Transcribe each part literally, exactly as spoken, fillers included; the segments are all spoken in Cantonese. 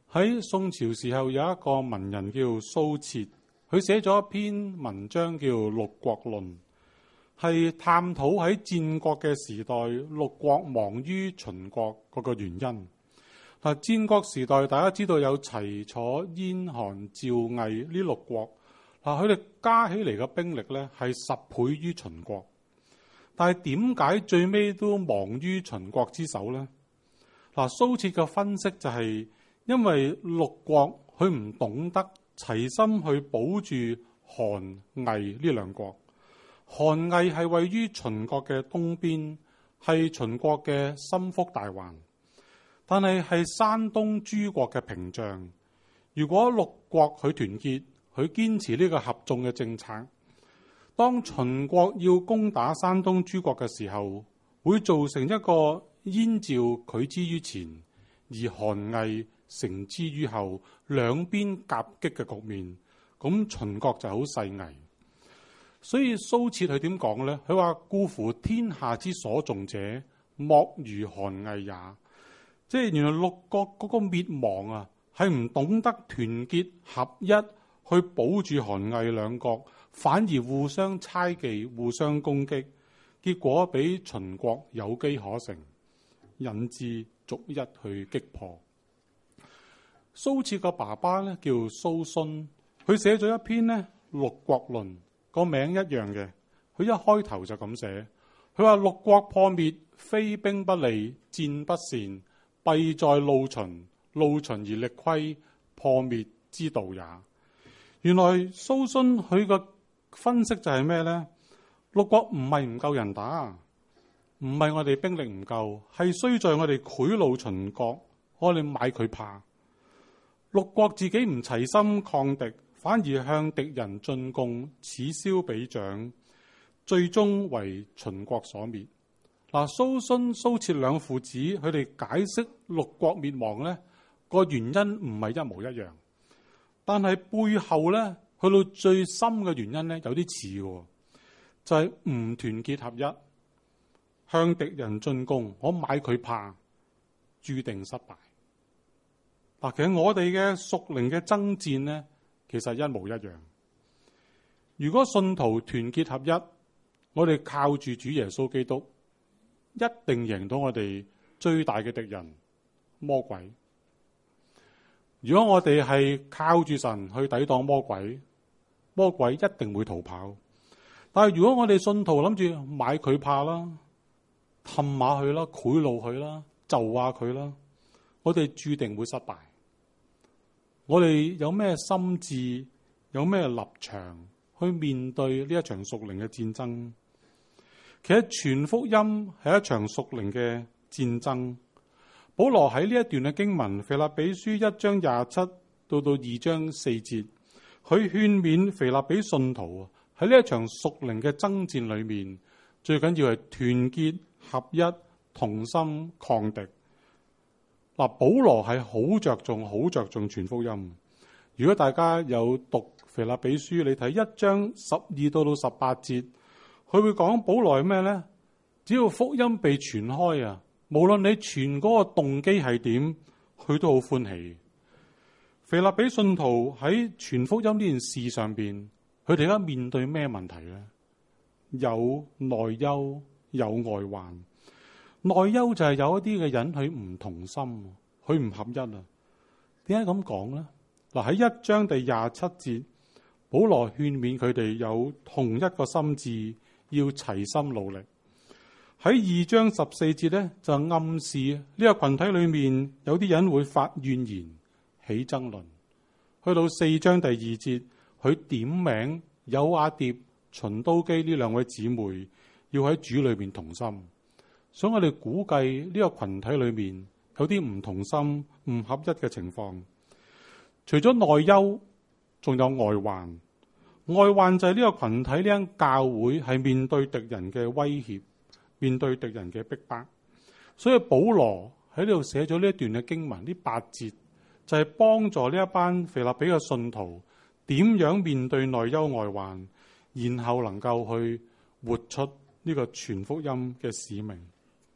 喺宋朝時候有一個文人叫蘇轍，佢寫咗一篇文章叫《六國論》，係探討喺戰國嘅時代六國亡於秦國嗰個原因。嗱，戰國時代大家知道有齊楚燕韓趙魏呢六國，嗱，佢哋加起嚟嘅兵力咧係十倍於秦國，但係點解最尾都亡於秦國之手呢？嗱，蘇轍嘅分析就係因為六國佢唔懂得齊心去保住韓魏呢兩國。韓魏係位於秦國嘅東邊，係秦國嘅心腹大患，但係係山東諸國嘅屏障。如果六國佢團結，佢堅持呢個合縱嘅政策，當秦國要攻打山東諸國嘅時候，會造成一個燕趙拒之於前，而韓魏乘之於後，兩邊夾擊嘅局面，咁秦國就好勢危。所以蘇轍佢點講呢？佢話故乎天下之所重者，莫如韓魏也。即係原來六國嗰個滅亡啊，係唔懂得團結合一去保住韓魏兩國，反而互相猜忌、互相攻擊，結果俾秦國有機可乘，引致逐一去擊破。蘇轍個爸爸咧叫蘇洵，佢寫咗一篇呢《六國論》，個名一樣嘅。佢一開頭就咁寫，佢話六國破滅，非兵不利，戰不善，弊在怒秦，怒秦而力虧，破滅之道也。原來蘇洵佢個分析就係咩呢？六國唔係唔夠人打，唔係我哋兵力唔夠，係衰在我哋賄賂秦國，我哋買佢怕。六國自己唔齊心抗敵，反而向敵人進貢，此消彼長，最終為秦國所滅。嗱，蘇洵、蘇轍兩父子佢哋解釋六國滅亡呢個原因唔係一模一樣，但係背後呢，去到最深嘅原因呢，有啲似嘅，就係唔團結合一，向敵人進貢，我買佢怕，注定失敗。嗱，其實我哋嘅屬靈嘅爭戰呢，其實一模一樣。如果信徒團結合一，我哋靠住主耶穌基督，一定贏到我哋最大嘅敵人魔鬼。如果我哋係靠住神去抵擋魔鬼，魔鬼一定會逃跑。但係如果我哋信徒諗住買佢怕啦，氹下佢啦，賄賂佢啦，就下佢啦，我哋注定會失敗。我哋有咩心志，有咩立場去面對呢一場屬靈嘅戰爭？其實傳福音係一場屬靈嘅戰爭。保羅喺呢一段嘅經文，腓立比書一章廿七到到二章四節，佢勸勉腓立比信徒喺呢一場屬靈嘅爭戰裏面，最緊要係團結合一，同心抗敵。嗱，保羅係好着重、好着重傳福音。如果大家有讀腓立比書，你睇一章十二到到十八節，佢會講保羅係咩呢？只要福音被傳開啊，無論你傳嗰個動機係點，佢都好歡喜。腓立比信徒喺傳福音呢件事上邊，佢哋而家面對咩問題呢？有內憂，有外患。內憂就係有一啲嘅人佢唔同心，佢唔合一啊。點解咁講呢？嗱，喺一章第廿七節，保羅勸勉佢哋有同一個心志，要齊心努力。喺二章十四節咧，就暗示呢個群體裏面有啲人會發怨言、起爭論。去到四章第二節，佢點名友阿蝶、循都基呢兩位姊妹要喺主裏面同心。所以我哋估計呢個群體裏面有啲唔同心、唔合一嘅情況。除咗內憂，仲有外患。外患就係呢個群體呢間教會係面對敵人嘅威脅，面對敵人嘅逼迫。所以保羅喺呢度寫咗呢一段嘅經文，呢八節就係幫助呢一班腓立比嘅信徒點樣面對內憂外患，然後能夠去活出呢個傳福音嘅使命。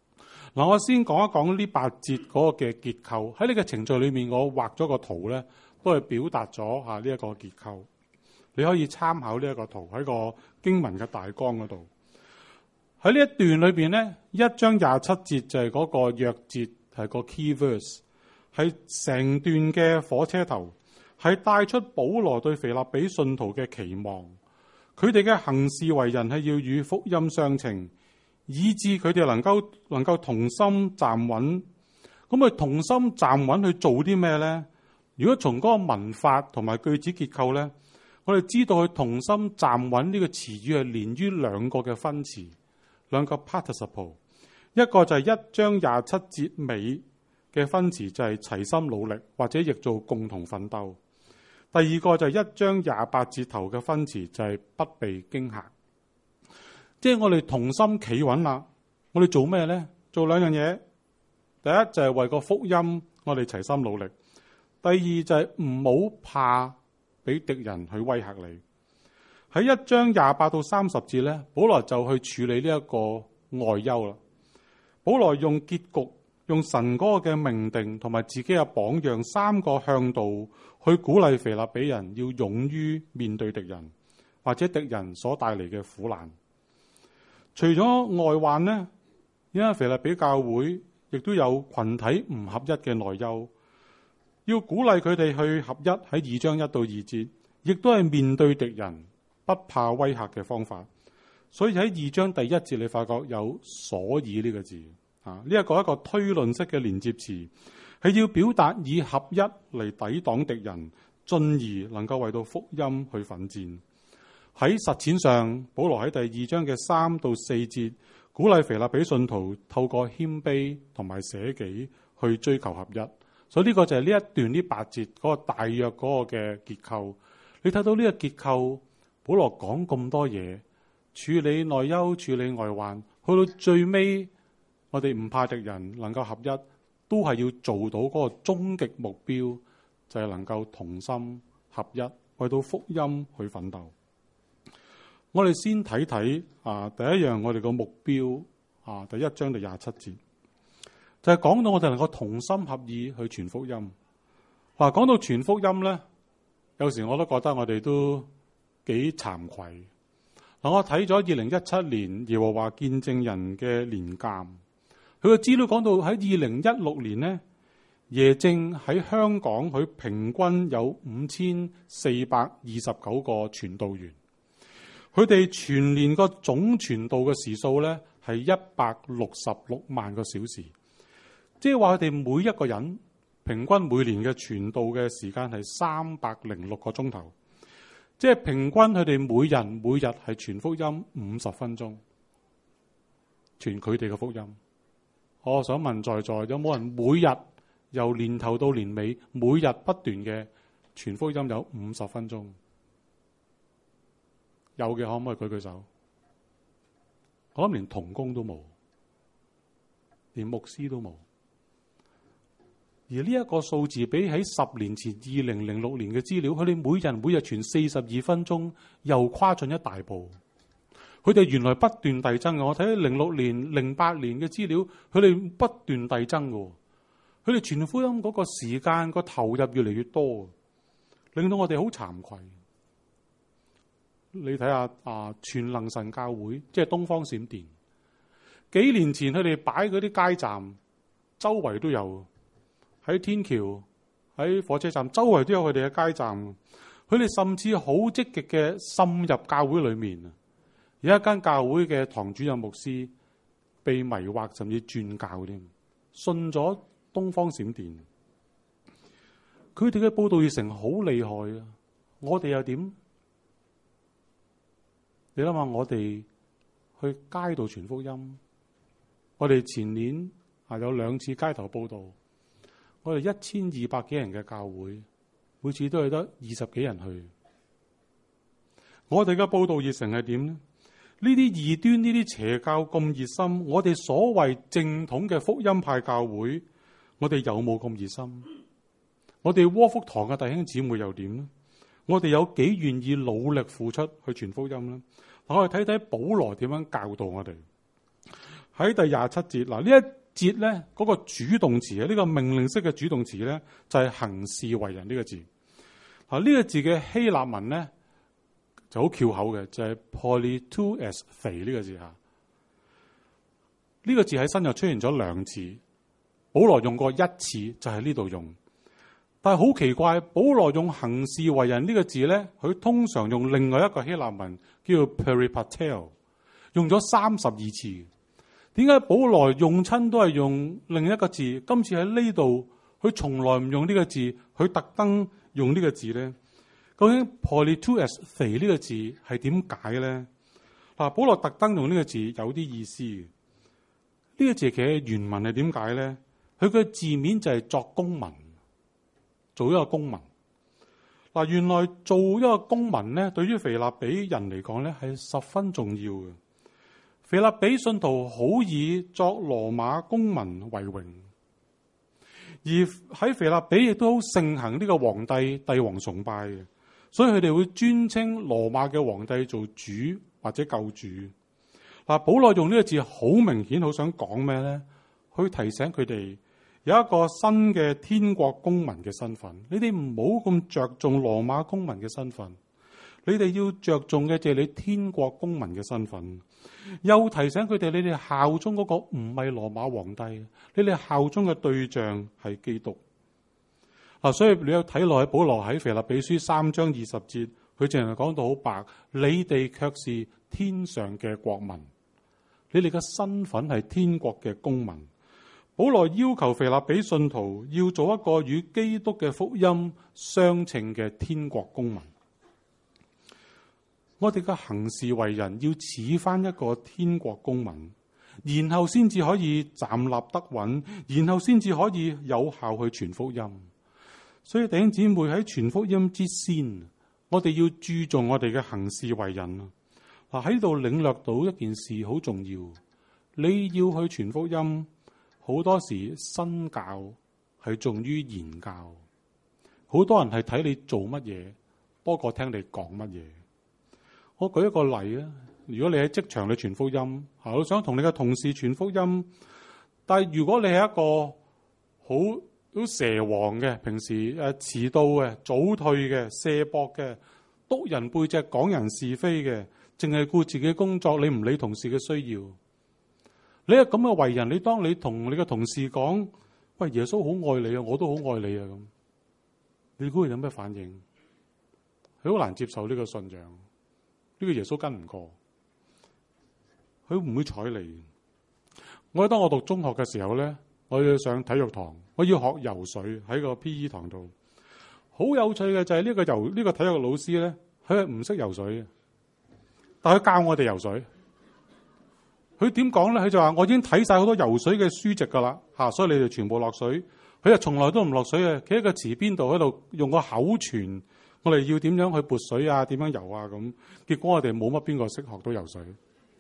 嗱，我先講一講呢八節嗰個嘅結構。喺呢個程序裏面，我畫咗個圖咧，都係表達咗嚇呢一個結構。你可以參考呢一個圖喺個經文嘅大綱嗰度。喺呢一段裏邊咧，一章廿七節就係嗰個鑰節，係個 key verse，係成段嘅火車頭，係帶出保羅對腓立比信徒嘅期望。佢哋嘅行事為人係要與福音相稱，以致佢哋能夠能夠同心站穩。咁佢同心站穩去做啲咩咧？如果從嗰個文法同埋句子結構咧，我哋知道佢同心站穩呢個詞語係連於兩個嘅分詞，兩個 participle。一個就係一章廿七節尾嘅分詞，就係齊心努力，或者譯做共同奮鬥。第二個就係一章廿八節頭嘅分詞，就係不被驚嚇。即係我哋同心企穩啦。我哋做咩咧？做兩樣嘢。第一就係為個福音，我哋齊心努力。第二就係唔好怕俾敵人去威嚇你。喺一章廿八到三十節咧，保羅就去處理呢一個外憂啦。保羅用結局、用神嗰個嘅命定同埋自己嘅榜樣三個向度去鼓勵腓立比人要勇於面對敵人或者敵人所帶嚟嘅苦難。除咗外患呢，因為腓立比教會亦都有群體唔合一嘅內憂，要鼓勵佢哋去合一。喺二章一到二節，亦都係面對敵人不怕威嚇嘅方法。所以喺二章第一節，你發覺有所以呢個字啊，呢一個一個推論式嘅連接詞，係要表達以合一嚟抵擋敵人，進而能夠為到福音去奮戰。喺實踐上，保羅喺第二章嘅三到四節，鼓勵腓立比信徒透過謙卑同埋捨己去追求合一。所以呢個就係呢一段呢八節嗰個大約嗰個嘅結構。你睇到呢個結構，保羅講咁多嘢，處理內憂、處理外患，去到最尾，我哋唔怕敵人，能夠合一，都係要做到嗰個終極目標，就係能夠同心合一，為到福音去奮鬥。我哋先睇睇啊，第一樣我哋個目標啊，第一章第廿七節就係、是、講到我哋能夠同心合意去傳福音。嗱、啊，講到傳福音咧，有時我都覺得我哋都幾慚愧。嗱、啊，我睇咗二零一七年耶和華見證人嘅年鑑，佢個資料講到喺二零一六年咧，耶證喺香港佢平均有五千四百二十九個傳道員。佢哋全年個總傳道嘅時數咧係一百六十六萬個小時，即係話佢哋每一個人平均每年嘅傳道嘅時間係三百零六個鐘頭，即係平均佢哋每人每日係傳福音五十分鐘，傳佢哋嘅福音。我想問在座有冇人每日由年頭到年尾，每日不斷嘅傳福音有五十分鐘？有嘅可唔可以舉舉手？我諗連同工都冇，連牧師都冇。而呢一個數字比起十年前二零零六年嘅資料，佢哋每人每日傳四十二分鐘，又跨進一大步。佢哋原來不斷遞增嘅。我睇零六年、零八年嘅資料，佢哋不斷遞增嘅。佢哋傳福音嗰個時間、個投入越嚟越多，令到我哋好慚愧。你睇下啊，全能神教會即係東方閃電，幾年前佢哋擺嗰啲街站，周圍都有，喺天橋、喺火車站，周圍都有佢哋嘅街站。佢哋甚至好積極嘅滲入教會裏面。有一間教會嘅堂主任牧師被迷惑，甚至轉教添，信咗東方閃電。佢哋嘅佈道熱誠好厲害啊！我哋又點？你諗下，我哋去街道傳福音，我哋前年啊有兩次街頭佈道，我哋一千二百幾人嘅教會，每次都係得二十幾人去。我哋嘅佈道熱誠係點呢？呢啲異端、呢啲邪教咁熱心，我哋所謂正統嘅福音派教會，我哋有冇咁熱心？我哋窩福堂嘅弟兄姊妹又點呢？我哋有幾願意努力付出去傳福音呢？我哋睇睇保羅點樣教導我哋。喺第廿七節嗱，呢節咧嗰個主動詞啊，呢個命令式嘅主動詞咧就係行事為人呢個字。啊，呢個字嘅希臘文咧就好翹口嘅，就係 politeuesthei 呢個字吓。呢個字喺新約出現咗兩次，保羅用過一次就喺呢度用。但係好奇怪，保羅用行事為人呢個字咧，佢通常用另外一個希臘文叫做 peripateo， 用咗三十二次。點解保羅用親都係用另一個字？今次喺呢度，佢從來唔用呢個字，佢特登用呢個字咧。究竟 politeuesthei 呢個字係點解咧？嗱，保羅特登用呢個字有啲意思。呢個字嘅原文係點解咧？佢嘅字面就係作公民，做一個公民。嗱，原來做一個公民咧，對於腓立比人嚟講咧係十分重要嘅。腓立比信徒好以作羅馬公民為榮，而喺腓立比亦都好盛行呢個皇帝帝王崇拜嘅，所以佢哋會尊稱羅馬嘅皇帝做主或者救主。嗱，保羅用呢個字好明顯，好想講咩咧？去提醒佢哋有一個新嘅天國公民嘅身份。你哋唔好咁着重羅馬公民嘅身份，你哋要着重嘅就係你天國公民嘅身份。又提醒佢哋，你哋效忠嗰個唔係羅馬皇帝，你哋效忠嘅對象係基督。嗱，所以你有睇落喺保羅喺腓立比書三章二十節，佢淨係講到好白，你哋卻是天上嘅國民，你哋嘅身份係天國嘅公民。保羅要求腓立比信徒要做一個與基督嘅福音相稱嘅天國公民。我哋嘅行事為人要似翻一個天國公民，然後先至可以站立得穩，然後先至可以有效去傳福音。所以弟兄姊妹，喺傳福音之先，我哋要注重我哋嘅行事為人。嗱，喺度領略到一件事好重要，你要去傳福音，好多時身教係重於言教。好多人係睇你做乜嘢多過聽你講乜嘢。我舉一個例啊，如果你喺職場你傳福音，我想同你嘅同事傳福音，但係如果你係一個好好蛇王嘅，平時誒遲到嘅、早退嘅、卸膊嘅、督人背脊講人是非嘅，淨係顧自己工作，你唔理同事嘅需要，你係咁嘅為人，你當你同你嘅同事講，喂，耶穌好愛你啊，我都好愛你啊，咁你估佢有咩反應？佢好難接受呢個信仰。呢個耶穌跟唔過，佢唔會睬你。我當我讀中學嘅時候咧，我要上體育堂，我要學游水喺個 P E 堂度。好有趣嘅就係呢個游呢個體育老師咧，佢係唔識游水嘅，但係佢教我哋游水。佢點講咧？佢就話：我已經睇晒好多游水嘅書籍噶啦，嚇，所以你哋全部落水。佢就從來都唔落水嘅，企喺個池邊度喺度用個口傳。我哋要點樣去撥水啊？點樣游啊？咁結果我哋冇乜邊個識學到游水。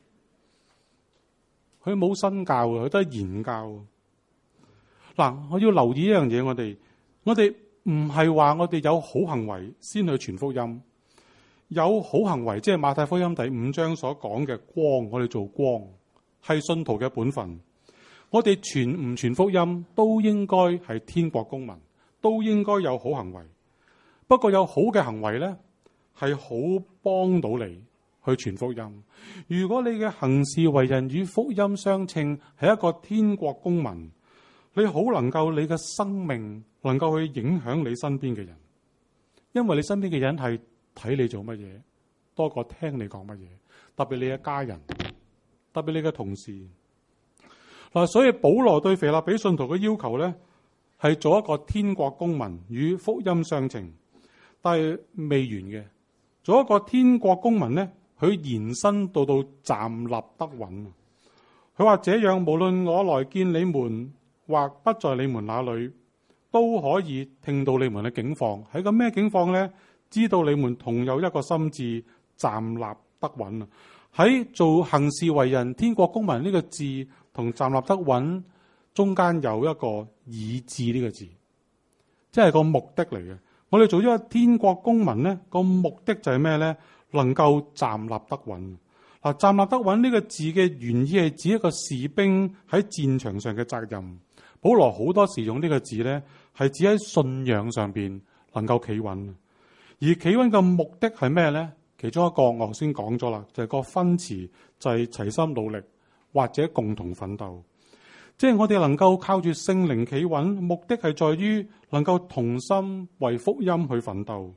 佢冇身教嘅，佢都係言教。嗱，我要留意一樣嘢，我哋我哋唔係話我哋有好行為先去傳福音。有好行為，即係馬太福音第五章所講嘅光，我哋做光係信徒嘅本分。我哋傳唔傳福音都應該係天國公民，都應該有好行為。不過有好嘅行為咧，係好幫到你去傳福音。如果你嘅行事為人與福音相稱，係一個天國公民，你好能夠你嘅生命能夠去影響你身邊嘅人，因為你身邊嘅人係睇你做乜嘢多過聽你講乜嘢，特別你嘅家人，特別你嘅同事。嗱，所以保羅對腓立比信徒嘅要求咧，係做一個天國公民與福音相稱。但係未完嘅，做一個天國公民咧，佢延伸到到站立得穩。佢話：這樣無論我來見你們或不在你們那裏，都可以聽到你們嘅境況。係個咩境況咧？知道你們同有一個心志，站立得穩啊！喺做行事為人天國公民呢個字同站立得穩中間有一個以致呢個字，即係個目的嚟嘅。我哋做咗個天國公民咧，個目的就係咩咧？能夠站立得穩， 嗱，站立得穩呢個字嘅原意係指一個士兵喺戰場上嘅責任。保羅好多時用呢個字咧，係指喺信仰上邊能夠企穩。而企穩嘅目的係咩咧？其中一個我先講咗啦，就係個分詞，就係齊心努力或者共同奮鬥。即係我哋能夠靠住聖靈企穩，目的係在於能夠同心為福音去奮鬥。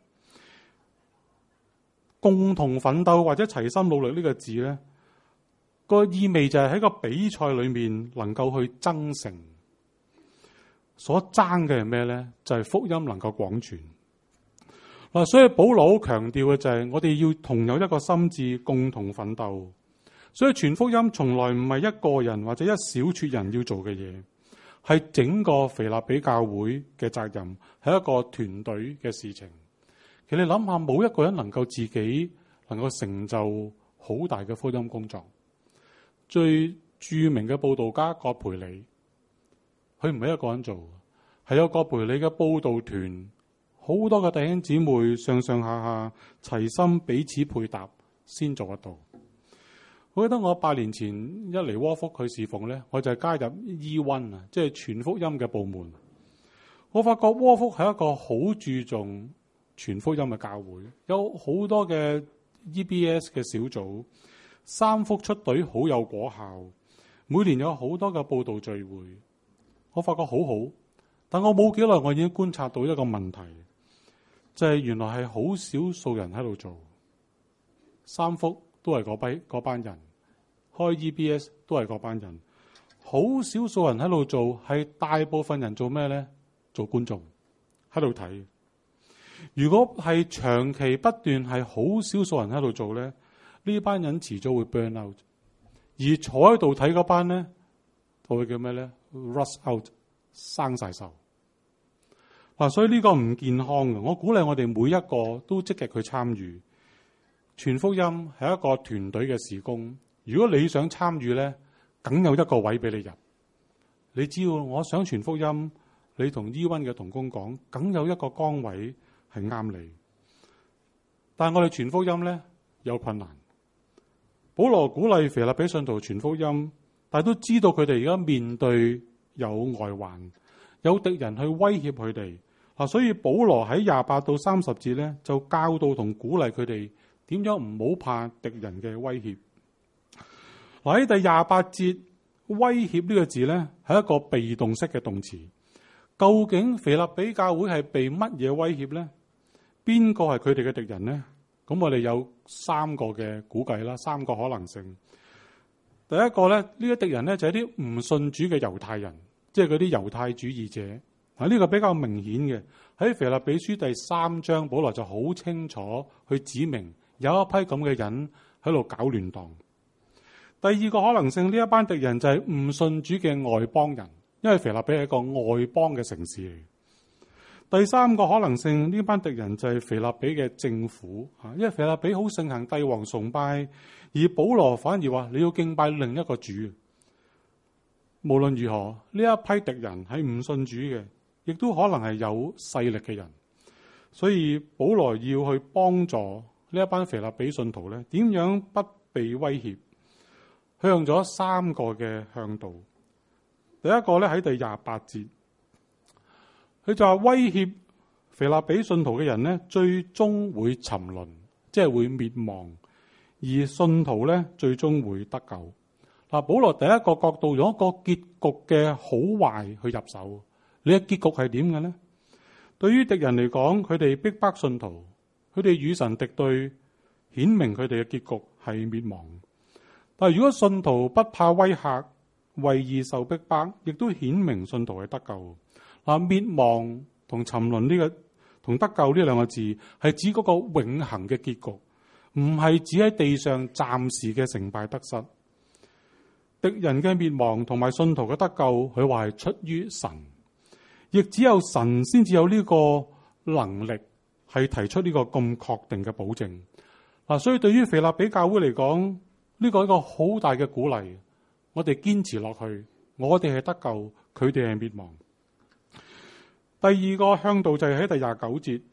共同奮鬥或者齊心努力呢個字咧，個意味就係喺個比賽裏面能夠去爭勝。所爭嘅係咩咧？就係福音能夠廣傳。嗱，所以保羅好強調嘅就係我哋要同有一個心志，共同奮鬥。所以傳福音從來唔係一個人或者一小撮人要做嘅嘢，係整個腓立比教會嘅責任，係一個團隊嘅事情。其實你諗下，冇一個人能夠自己能夠成就好大嘅福音工作。最著名嘅佈道家葛培理，佢唔係一個人做，係有葛培理嘅佈道團。好多嘅弟兄姊妹上上下下齊心彼此配搭先做得到。我記得我八年前一嚟窩福去侍奉咧，我就係加入 E 一 啊，即係傳福音嘅部門。我發覺窩福係一個好注重傳福音嘅教會，有好多嘅 E B S 嘅小組，三福出隊好有果效，每年有好多嘅佈道聚會。我發覺好好，但我冇幾耐，我已經觀察到一個問題。就係原來係好少數人喺度做，三福都係嗰班嗰班人，開 E B S 都係嗰班人，好少數人喺度做，係大部分人做咩咧？做觀眾喺度睇。如果係長期不斷係好少數人喺度做咧，呢班人遲早會 burn out，而坐喺度睇嗰班咧，就會叫咩咧 ？rust out， 生晒銹。嗱，所以呢個唔健康嘅。我鼓勵我哋每一個都積極去參與傳福音，係一個團隊嘅事工。如果你想參與咧，梗有一個位俾你入。你只要我想傳福音，你同 E 一 嘅同工講，梗有一個崗位係啱你。但係我哋傳福音咧有困難。保羅鼓勵腓立比信徒傳福音，但係都知道佢哋而家面對有外患，有敵人去威脅佢哋。嗱，所以保羅喺廿八到三十節咧，就教導同鼓勵佢哋點樣唔好怕敵人嘅威脅。嗱，喺第廿八節，威脅呢個字咧係一個被動式嘅動詞。究竟腓立比教會係被乜嘢威脅咧？邊個係佢哋嘅敵人咧？咁我哋有三個嘅估計啦，三個可能性。第一個咧，呢啲敵人咧就係啲唔信主嘅猶太人，即係嗰啲猶太主義者。啊，呢個比較明顯嘅，喺腓立比書第三章，保羅就好清楚去指明有一批咁嘅人喺度搞亂檔。第二個可能性，呢一班敵人就係唔信主嘅外邦人，因為腓立比係一個外邦嘅城市嚟。第三個可能性，呢班敵人就係腓立比嘅政府，因為腓立比好盛行帝王崇拜，而保羅反而話你要敬拜另一個主。無論如何，呢一批敵人係唔信主嘅，亦都可能係有勢力嘅人，所以保羅要去幫助呢一班腓立比信徒咧，點樣不被威脅？佢用咗三個嘅向導。第一個咧喺第廿八節，佢就話威脅腓立比信徒嘅人咧，最終會沉淪，即係會滅亡；而信徒咧，最終會得救。嗱，保羅第一個角度用一個結局嘅好壞去入手。你嘅結局係點嘅咧？對於敵人嚟講，佢哋逼迫信徒，佢哋與神敵對，顯明佢哋嘅結局係滅亡。但係如果信徒不怕威嚇，為義受逼迫，亦都顯明信徒係得救。嗱，滅亡同沉淪呢個同得救呢兩個字，係指嗰個永恆嘅結局，唔係指喺地上暫時嘅成敗得失。敵人嘅滅亡同埋信徒嘅得救，佢話係出於神。亦只有神先至有呢個能力，係提出呢個咁確定嘅保證。嗱，所以對於腓立比教會嚟講，呢個係一個好大嘅鼓勵。我哋堅持落去，我哋係得救，佢哋係滅亡。第二個向導就係喺第廿九節，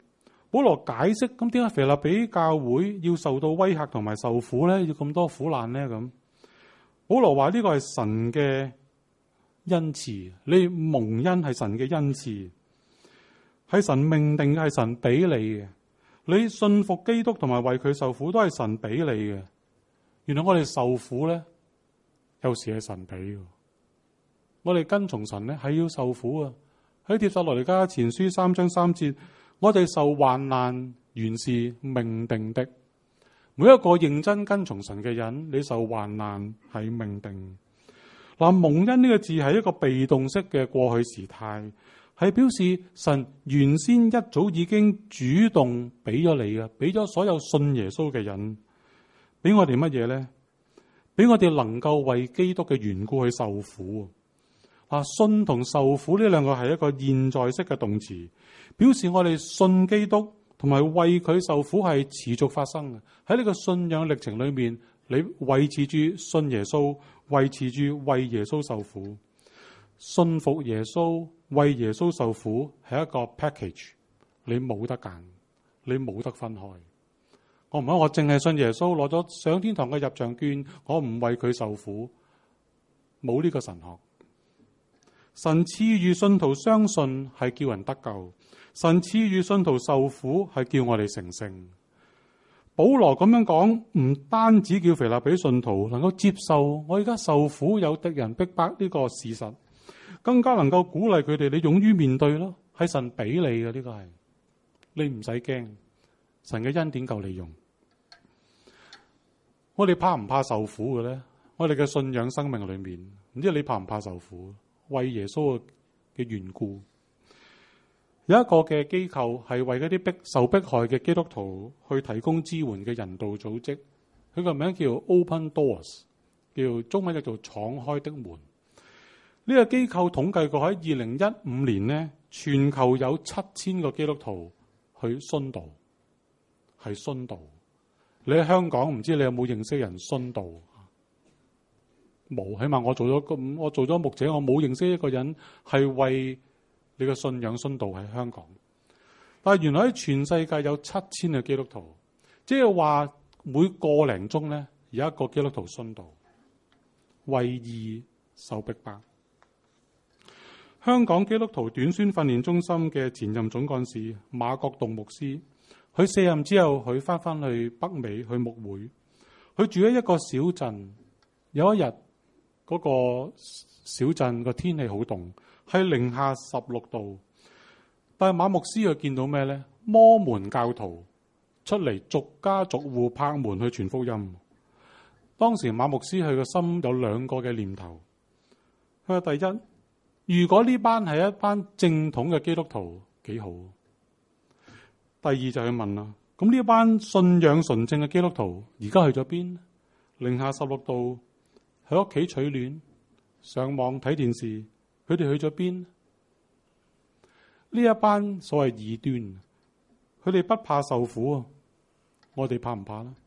保羅解釋，咁點解腓立比教會要受到威嚇同埋受苦咧？要咁多苦難咧？咁保羅話呢個係神嘅恩賜，你蒙恩係神嘅恩賜，係神命定嘅，係神俾你嘅。你信服基督同埋為佢受苦都係神俾你嘅。原來我哋受苦咧，有時係神俾嘅。我哋跟從神咧係要受苦啊！喺帖撒羅尼迦前書三章三節，我哋受患難原是命定的。每一個認真跟從神嘅人，你受患難係命定。嗱，蒙恩呢個字係一個被動式嘅過去時態，係表示神原先一早已經主動俾咗你嘅，俾咗所有信耶穌嘅人，俾我哋乜嘢咧？俾我哋能夠為基督嘅緣故去受苦。啊，信同受苦呢兩個係一個現在式嘅動詞，表示我哋信基督同埋為佢受苦係持續發生嘅。喺呢個信仰歷程裏面，你維持住信耶穌，維持住為耶穌受苦，信服耶穌，為耶穌受苦係一個 package， 你冇得揀，你冇得分開。我唔係我淨係信耶穌，攞咗上天堂嘅入場券，我唔為佢受苦，冇呢個神學。神賜予信徒相信係叫人得救，神賜予信徒受苦係叫我哋成聖。保羅咁樣講，唔單止叫腓立比信徒能夠接受我而家受苦有敵人逼迫呢個事實，更加能夠鼓勵佢哋，你勇於面對咯，係神俾你嘅，呢個係你唔使驚，神嘅恩典夠你用。我哋怕唔怕受苦嘅咧？我哋嘅信仰生命裏面，唔知你怕唔怕受苦？為耶穌嘅緣故，有一個嘅機構係為嗰啲逼受迫害嘅基督徒去提供支援嘅人道組織，佢個名叫 Open Doors， 叫中文叫做敞開的門。呢、這個機構統計過喺二零一五年呢，全球有七千個基督徒去殉道，係殉道。你喺香港唔知你有冇認識人殉道？冇，起碼我做咗咁，我做咗牧者，我冇認識一個人係為你嘅信仰殉道喺香港。但係原來喺全世界有七千個基督徒，即係話每個零鐘咧有一個基督徒殉道，為義受逼迫。香港基督徒短宣訓練中心嘅前任總幹事馬國棟牧師，佢卸任之後，佢翻返去北美去牧會，佢住喺一個小鎮，有一日。嗰個小鎮個天氣好凍，係零下十六度。但係馬牧師佢見到咩咧？摩門教徒出嚟逐家逐戶拍門去傳福音。當時馬牧師佢個心有兩個嘅念頭。佢話第一，如果呢班係一班正統嘅基督徒，幾好。第二就去問啦，咁呢班信仰純正嘅基督徒，而家去咗邊？零下十六度。喺屋企取暖，上網睇電視，佢哋去咗邊？呢一班所謂異端，佢哋不怕受苦啊！我哋怕唔怕呢？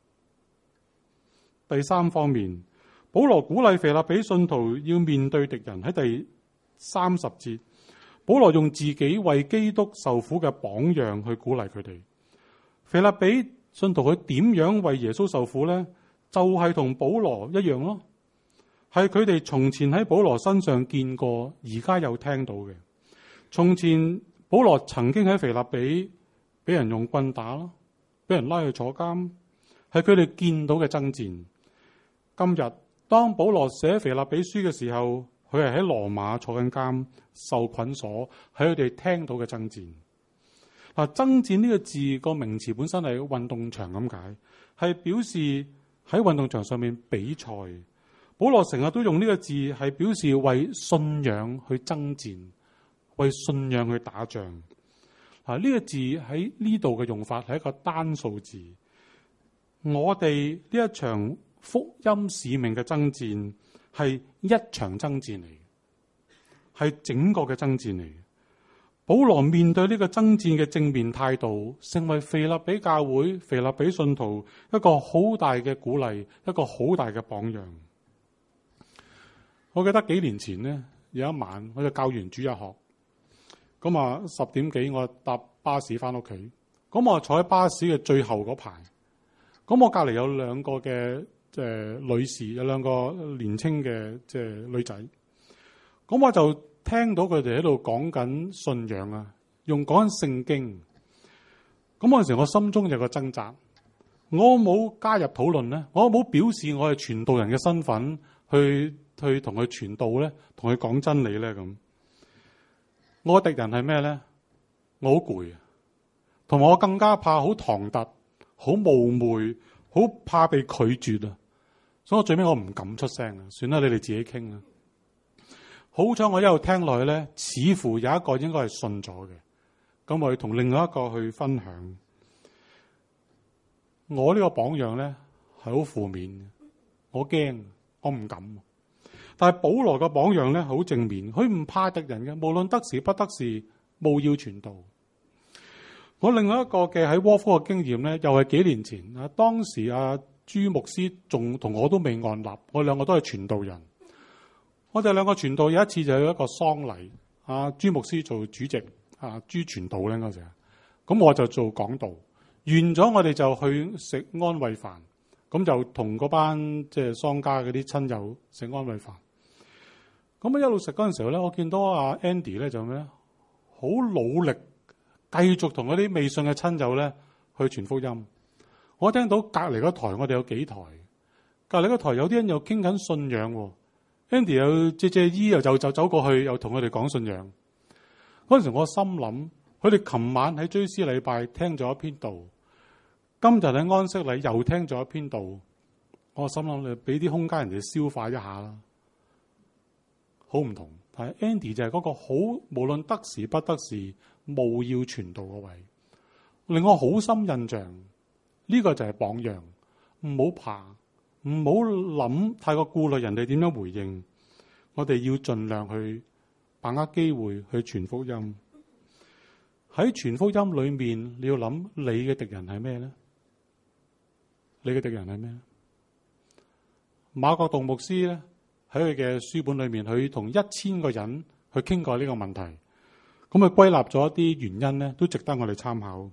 第三方面，保羅鼓勵腓立比信徒要面對敵人。喺第三十節，保羅用自己為基督受苦嘅榜樣去鼓勵佢哋。腓立比信徒佢點樣為耶穌受苦呢？就係、是、同保羅一樣咯。係佢哋從前喺保羅身上見過，而家有聽到嘅。從前保羅曾經喺腓立比俾人用棍打咯，俾人拉去坐監，係佢哋見到嘅爭戰。今日當保羅寫腓立比書嘅時候，佢係喺羅馬坐緊監，受捆鎖，係佢哋聽到嘅爭戰。嗱，爭戰呢個字個名詞本身係運動場咁解，係表示喺運動場上面比賽。保羅成日都用呢個字，係表示為信仰去爭戰，為信仰去打仗。嗱，呢個字喺呢度嘅用法係一個單數字。我哋呢一場福音使命嘅爭戰係一場爭戰嚟，係整個嘅爭戰嚟。保羅面對呢個爭戰嘅正面態度，成為腓立比教會、腓立比信徒一個好大嘅鼓勵，一個好大嘅榜樣。我記得幾年前呢，有一晚我就教完主日學，咁啊十點幾我搭巴士翻屋企， 咁我坐喺巴士嘅最後嗰排，咁我隔離有兩個嘅即係女士，有兩個年青嘅即係女仔，咁我就聽到佢哋喺度講緊信仰啊，用講緊聖經。咁嗰陣時我心中有個掙扎，我冇加入討論咧，我冇表示我係傳道人嘅身份去去同佢傳道咧，同佢講真理咧咁。我嘅敵人係咩咧？我好攰啊，同埋我更加怕好唐突、好冒昧、好怕被拒絕啊！所以我最尾我唔敢出聲啊，算啦，你哋自己傾啊。好彩我一路聽落去咧，似乎有一個應該係信咗嘅，咁我要同另外一個去分享。我呢個榜樣咧係好負面嘅，我驚，我唔敢。但係保羅嘅榜樣咧好正面，佢唔怕敵人嘅，無論得時不得時，務要傳道。我另外一個嘅喺窩夫嘅經驗咧，又係幾年前啊，當時阿朱牧師仲同我都未按立，我兩個都係傳道人。我哋兩個傳道有一次就有一個喪禮，阿朱牧師做主席，啊朱傳道咧嗰時，咁我就做講道。完咗我哋就去食安慰飯，咁就同嗰班即係喪家嗰啲親友食安慰飯。咁啊一路食嗰陣時候咧，我見到阿 Andy 咧就咩咧，好努力繼續同嗰啲未信嘅親友咧去傳福音。我聽到隔離嗰台，我哋有幾台，隔離嗰台有啲人又傾緊信仰喎。Andy 又借借衣又就就走過去，又同佢哋講信仰。嗰陣時我心諗，佢哋琴晚喺追思禮拜聽咗一篇道，今日喺安息禮又聽咗一篇道。我心諗你俾啲空間人哋消化一下啦，好唔同。但係 Andy 就係嗰個好，無論得時不得時，務要傳道嗰位，令我好深印象。呢個就係榜樣，唔好怕，唔好諗太過顧慮人哋點樣回應。我哋要盡量去把握機會去傳福音。喺傳福音裏面，你要諗你嘅敵人係咩咧？你嘅敵人係咩？馬國棟牧師咧喺佢嘅書本裏面，佢同一千個人去傾過呢個問題，咁佢歸納咗一啲原因咧，都值得我哋參考。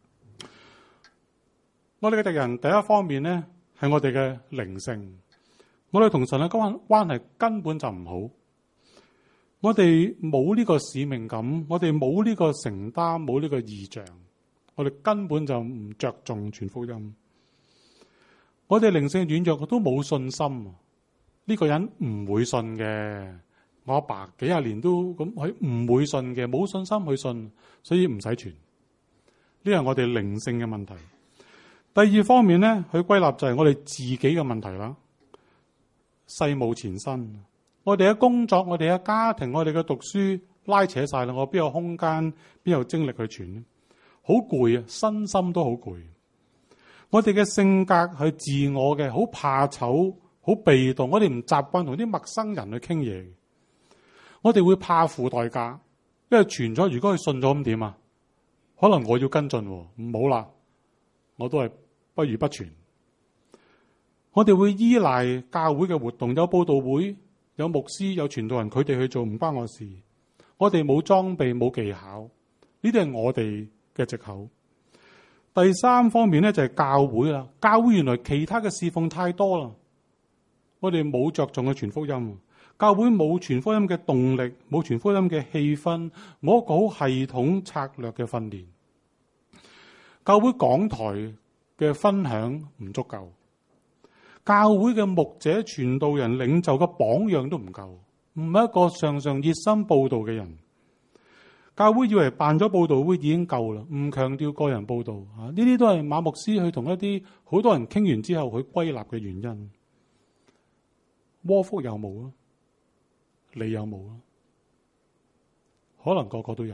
我哋嘅敵人第一方面咧，係我哋嘅靈性。我哋同神嘅關關係根本就唔好。我哋冇呢個使命感，我哋冇呢個承擔，冇呢個異象，我哋根本就唔着重傳福音。我哋靈性軟弱，都冇信心。呢個人唔會信嘅。我阿爸幾廿年都咁，佢唔會信嘅，冇信心去信，所以唔使傳。呢係我哋靈性嘅問題。第二方面咧，佢歸納就係我哋自己嘅問題啦。世務纏身，我哋嘅工作，我哋嘅家庭，我哋嘅讀書拉扯晒啦，我邊有空間，邊有精力去傳？好攰啊，身心都好攰。我哋嘅性格係自我嘅，好怕醜，好被動。我哋唔習慣同啲陌生人去傾嘢。我哋會怕付代價，因為傳咗，如果佢信咗咁點啊？可能我要跟進，唔好啦，我都係不如不傳。我哋會依賴教會嘅活動，有佈道會，有牧師，有傳道人，佢哋去做，唔關我事。我哋冇裝備，冇技巧，呢啲係我哋嘅藉口。第三方面咧就係教會啦，教會原來其他嘅侍奉太多啦，我哋冇着重去傳福音。教會冇傳福音嘅動力，冇傳福音嘅氣氛，冇一個好系統策略嘅訓練。教會講台嘅分享唔足夠，教會嘅牧者、傳道人、領袖嘅榜樣都唔夠，唔係一個常常熱心佈道嘅人。教會以為辦咗佈道會已經夠啦，唔強調個人佈道啊，呢啲都係馬牧師去同一啲好多人傾完之後佢歸納嘅原因。窩福有冇啊？你有冇啊？可能個個都有。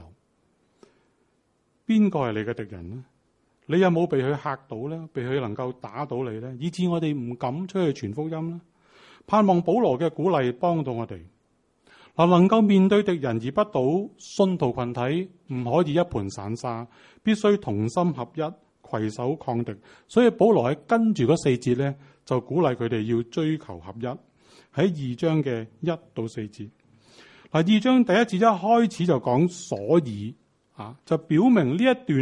邊個係你嘅敵人呢？你有冇被佢嚇到呢？被佢能夠打到你呢？以致我哋唔敢出去傳福音呢？盼望保羅嘅鼓勵幫到我哋嗱，能夠面對敵人而不倒，信徒群體唔可以一盤散沙，必須同心合一，攜手抗敵。所以保羅喺跟住嗰四節呢，就鼓勵佢哋要追求合一。喺二章嘅一到四節，嗱，二章第一節一開始就講所以啊，就表明呢一段呢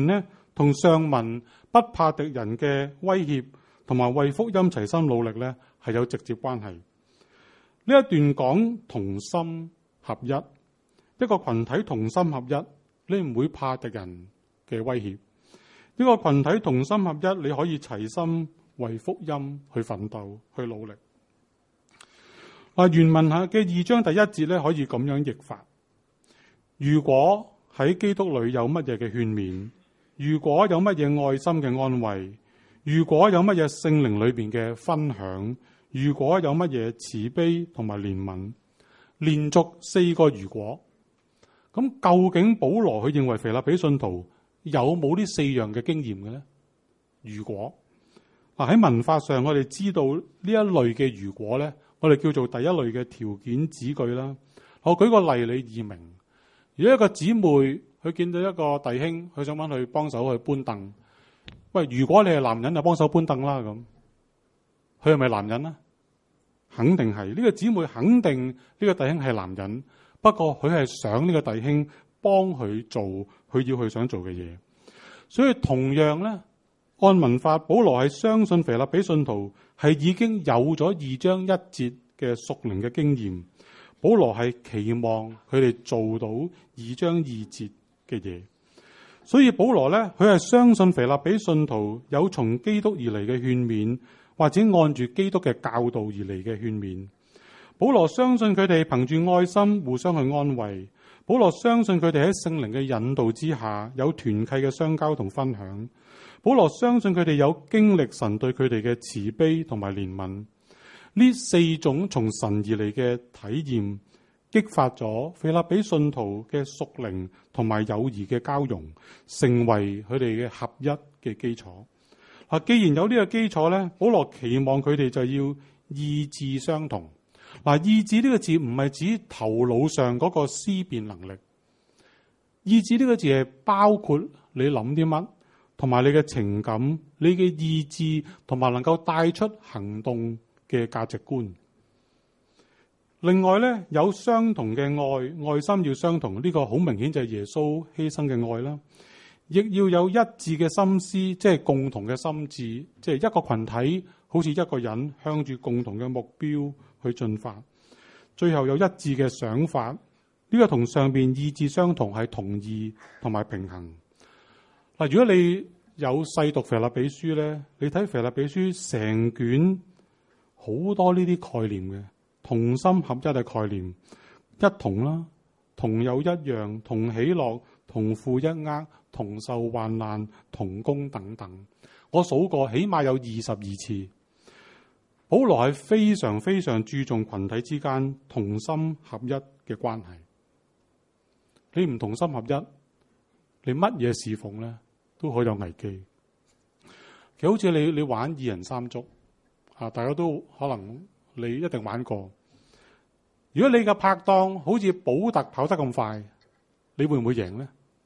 同上文不怕敵人嘅威脅同埋為福音齊心努力咧，係有直接關係。呢一段講同心合一，一個群體同心合一，你唔會怕敵人嘅威脅。一個群體同心合一，你可以齊心為福音去奮鬥去努力。嗱，原文下嘅二章第一節咧，可以咁樣譯法：如果喺基督裏有乜嘢嘅勸勉，如果有乜嘢愛心嘅安慰，如果有乜嘢聖靈裏邊嘅分享，如果有乜嘢慈悲同埋憐憫，連續四個如果。咁究竟保羅佢認為腓立比信徒有冇呢四樣嘅經驗嘅咧？如果嗱，喺文法上，我哋知道呢一類嘅如果咧，我哋叫做第一類嘅條件子句啦。我舉個例你易明。如果一個姊妹佢見到一個弟兄，佢想揾佢幫手去搬凳，喂，如果你係男人就幫手搬凳啦，咁佢係咪男人啊？肯定係。呢個姊妹肯定呢個弟兄係男人，不過佢係想呢個弟兄幫佢做佢要佢想做嘅嘢。所以同樣咧，按文法，保羅係相信腓立比信徒係已經有咗二章一節嘅屬靈嘅經驗。保羅係期望佢哋做到二章二節嘅嘢，所以保羅咧，佢係相信腓立比信徒有從基督而嚟嘅勸勉，或者按住基督嘅教導而嚟嘅勸勉。保羅相信佢哋憑住愛心互相去安慰。保羅相信佢哋喺聖靈嘅引導之下有團契嘅相交同分享。保羅相信佢哋有經歷神對佢哋嘅慈悲同埋憐憫。呢四種從神而嚟嘅體驗，激發咗腓立比信徒嘅屬靈同埋友誼嘅交融，成為佢哋嘅合一嘅基礎。嗱，既然有呢個基礎咧，保羅期望佢哋就要意志相同。嗱，意志呢個字唔係指頭腦上嗰個思辨能力，意志呢個字係包括你諗啲乜，同埋你嘅情感、你嘅意志，同埋能夠帶出行動嘅價值觀。另外咧，有相同嘅愛，愛心要相同，呢、這個好明顯就係耶穌犧牲嘅愛啦。亦要有一致嘅心思，即係共同嘅心智，即係一個群體好似一個人向住共同嘅目標去進發。最後有一致嘅想法，呢、這個同上邊意志相同，係同意同埋平衡。嗱，如果你有細讀腓立比書咧，你睇腓立比書成卷。好多呢啲概念嘅同心合一嘅概念，一同啦，同有一樣，同喜樂，同負一軛，同受患難，同工等等。我數過，起碼有二十二次。保羅係非常非常注重群體之間同心合一嘅關係。你唔同心合一，你乜嘢侍奉咧都好有危機。其實好似你你玩二人三足。啊！大家都可能你一定玩過。如果你嘅拍檔好似保特跑得咁快，你會唔會贏呢？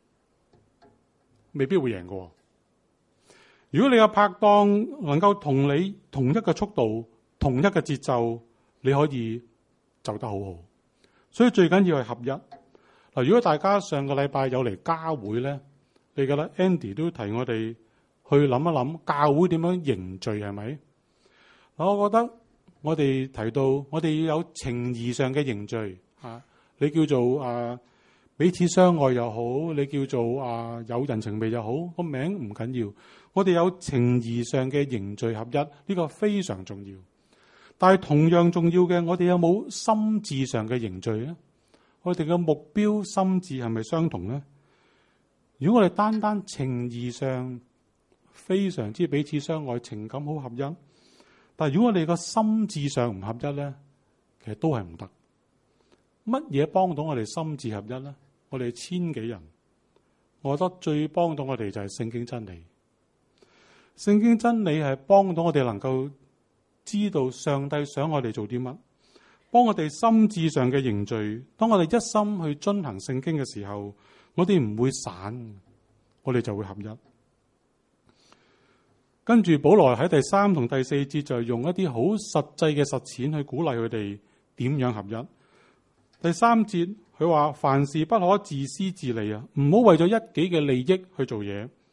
未必會贏過。如果你嘅拍檔能夠同你同一個速度、同一個節奏，你可以走得好好。所以最緊要係合一。嗱，如果大家上個禮拜有嚟家會咧，你覺得 Andy 都提我哋去諗一諗教會點樣凝聚，係咪？我覺得我哋提到我哋要有情義上嘅凝聚，啊，你叫做啊彼此相愛又好，你叫做啊有人情味又好，個名唔緊要。我哋有情義上嘅凝聚合一，呢個非常重要。但係同樣重要嘅，我哋有冇心智上嘅凝聚咧？我哋嘅目標心智係咪相同咧？如果我哋單單情義上非常之彼此相愛，情感好合一，但係如果我哋個心智上唔合一咧，其實都係唔得。乜嘢幫到我哋心智合一咧？我哋千幾人，我覺得最幫到我哋就係聖經真理。聖經真理係幫到我哋能夠知道上帝想我哋做啲乜，幫我哋心智上嘅凝聚。當我哋一心去遵行聖經嘅時候，我哋唔會散，我哋就會合一。跟住保羅喺第三同第四節就用一啲好實際嘅實踐去鼓勵佢哋點樣合一。第三節佢話，凡事不可自私自利啊，唔好為咗一己嘅利益去做嘢。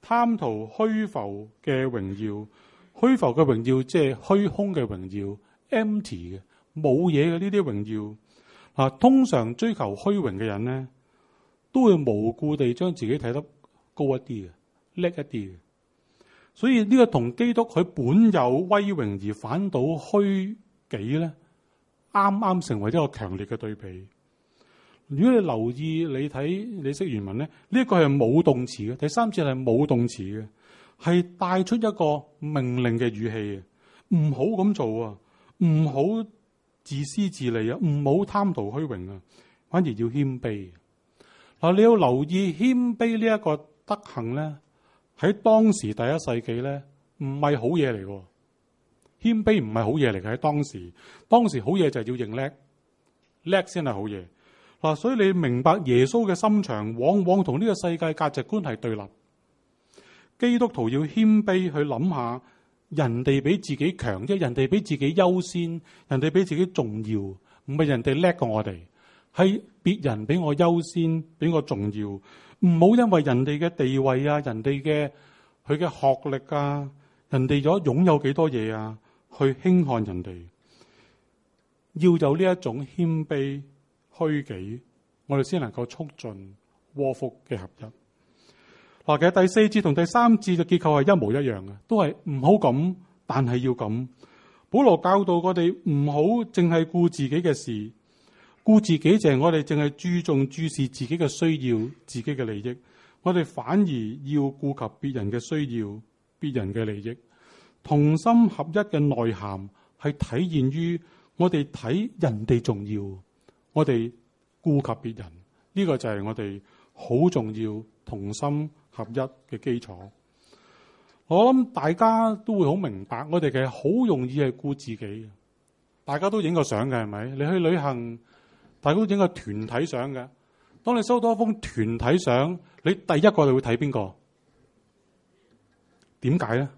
貪圖虛浮嘅榮耀，虛浮嘅榮耀即係虛空嘅榮耀 ，empty 嘅冇嘢嘅呢啲榮耀。啊，通常追求虛榮嘅人咧，都會無故地將自己睇得高一啲嘅，叻一啲嘅。所以呢個同基督佢本有威榮而反倒虛己咧，啱啱成為一個強烈嘅對比。如果你留意你睇你識原文咧，呢一個係冇動詞嘅，第三節係冇動詞嘅，係帶出一個命令嘅語氣嘅，唔好咁做啊，唔好自私自利啊，唔好貪圖虛榮啊，反而要謙卑。嗱，你要留意謙卑呢一個德行咧，喺當時第一世紀咧，唔係好嘢嚟嘅。謙卑唔係好嘢嚟嘅，喺當時，當時好嘢就係要認叻，叻先係好嘢。嗱，所以你明白耶穌嘅心腸，往往同呢個世界價值觀係對立。基督徒要謙卑去諗下，人哋比自己強，即係人哋比自己優先，人哋比自己重要，唔係人哋叻過我哋，係別人比我優先，比我重要。唔好因為人哋嘅地位啊，人哋嘅佢嘅學歷啊，人哋咗擁有幾多嘢啊，去輕看人哋。要有呢一種謙卑虛己，我哋先能夠促進禍福嘅合一。嗱，其實第四節同第三節嘅結構係一模一樣嘅，都係唔好咁，但係要咁。保羅教導我哋唔好淨係顧自己嘅事，顧自己就係我哋淨係注重注視自己嘅需要、自己嘅利益。我哋反而要顧及別人嘅需要、別人嘅利益。同心合一嘅內涵係體現於我哋睇人哋重要，我哋顧及別人，呢個就係我哋好重要同心合一嘅基礎。我諗大家都會好明白，我哋其實好容易係顧自己嘅。大家都影過相嘅係咪？你去旅行，大家都影個團體相嘅。當你收到一封團體相，你第一個你會睇邊個？點解咧？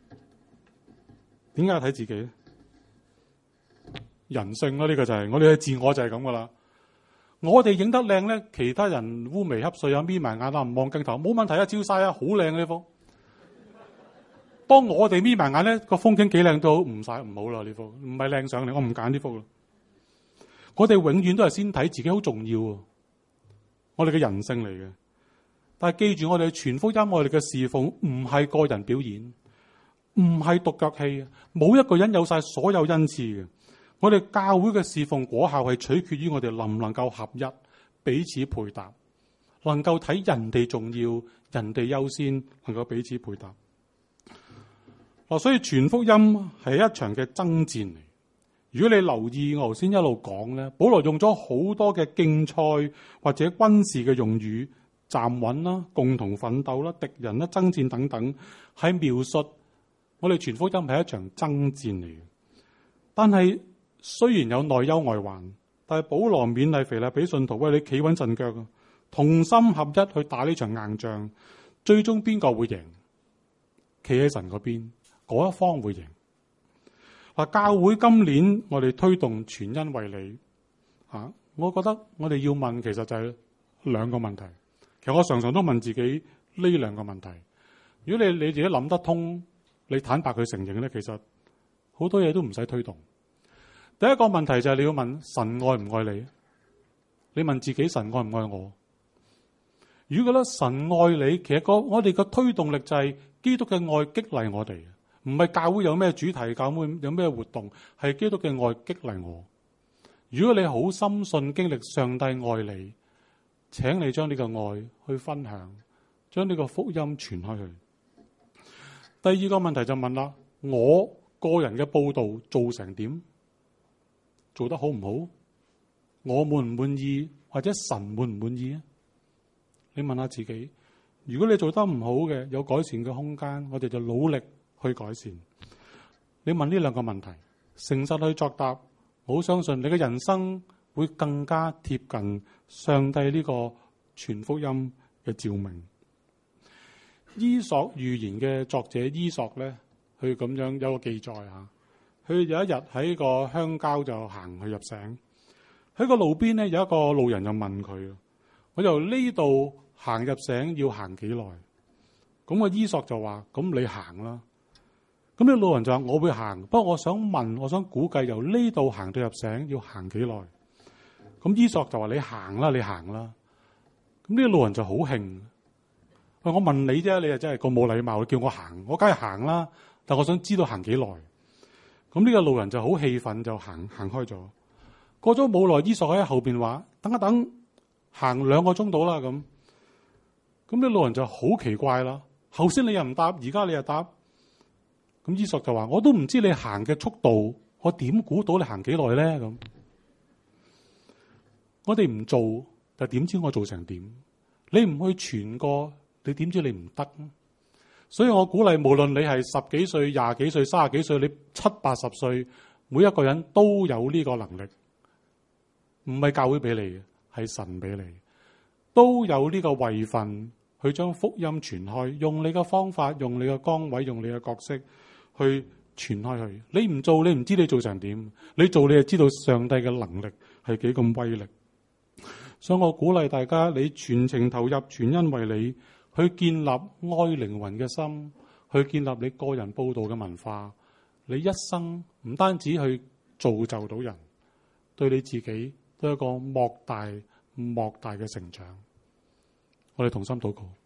點解要睇自己咧？人性咯，呢個就係我哋嘅自我就係咁噶啦。我哋影得靚咧，其他人烏眉瞌睡啊，眯埋眼啊，唔望鏡頭，冇問題啊，照晒啊，好靚呢幅。當我哋眯埋眼咧，個風景幾靚都好，唔晒唔好啦，呢幅唔係靚相嚟，我唔揀呢幅啦。我哋永遠都係先睇自己，好重要啊！我哋嘅人性嚟嘅。但係記住，我哋傳福音，我哋嘅侍奉唔係個人表演，唔係獨腳戲，冇一個人有晒所有恩賜嘅。我哋教會嘅侍奉果效係取決於我哋能唔能夠合一，彼此配搭，能夠睇人哋重要，人哋優先，能夠彼此配搭。嗱，所以傳福音係一場嘅爭戰嚟。如果你留意我頭先一路講咧，保羅用咗好多嘅競賽或者軍事嘅用語，站穩啦、共同奮鬥啦、敵人啦、爭戰等等，係描述我哋傳福音係一場爭戰嚟嘅。但係雖然有內憂外患，但係保羅勉勵腓立比信徒，喂，你企穩陣腳啊，同心合一去打呢場硬仗，最終邊個會贏？企喺神嗰邊，嗰一方會贏。嗱，教會今年我哋推動全恩為你，吓，我覺得我哋要問，其實就係兩個問題。其實我常常都問自己呢兩個問題。如果你你自己諗得通，你坦白去承認咧，其實好多嘢都唔使推動。第一個問題就係你要問神愛唔愛你？你問自己神愛唔愛我？如果覺得神愛你，其實個我哋個推動力就係基督嘅愛激勵我哋，唔係教會有咩主題，教會有咩活動，係基督嘅愛激勵我。如果你好深信經歷上帝愛你，請你將呢個愛去分享，將呢個福音傳開去。第二個問題就問啦，我個人嘅佈道做成點？做得好唔好？我滿唔滿意，或者神滿唔滿意啊？你問下自己，如果你做得唔好嘅，有改善嘅空間，我哋就努力去改善。你問呢兩個問題，誠實去作答，我好相信你嘅人生會更加貼近上帝呢個全福音嘅召命。伊索寓言嘅作者伊索咧，佢咁樣有個記載吓。佢有一日喺個鄉郊就行去入城，喺個路邊咧有一個路人就問佢：我由呢度行入城要行幾耐？嗰咁個伊索就話：咁你行啦。咁呢老人就話：我會行，不過我想問，我想估計由呢度行到入城要行幾耐？咁伊索就話：你行啦，你行啦。咁呢個老人就好興。我問你啫，你又真係咁冇禮貌，叫我行，我梗係行啦。但我想知道行幾耐。咁呢個老人就好氣憤，就行行開咗。過咗冇耐，伊索喺後邊話：等一等，行兩個鐘到啦。咁咁呢老人就好奇怪啦。後先你又唔答，而家你又答。咁伊索就話：我都唔知你行嘅速度，我點估到你行幾耐咧？咁我哋唔做，就點知我做成點？你唔去傳過，你點知你唔得？所以我鼓勵，無論你係十幾歲、廿幾歲、三十幾歲，你七八十歲，每一個人都有呢個能力，唔係教會俾你嘅，係神俾你，都有呢個位份去將福音傳開，用你嘅方法，用你嘅崗位，用你嘅角色去傳開去。你唔做，你唔知你做成點；你做，你就知道上帝嘅能力係幾咁威力。所以我鼓勵大家，你全程投入，全因為你去建立愛靈魂嘅心，去建立你個人佈道嘅文化。你一生唔單止去造就到人，對你自己都有一個莫大莫大嘅成長。我哋同心禱告。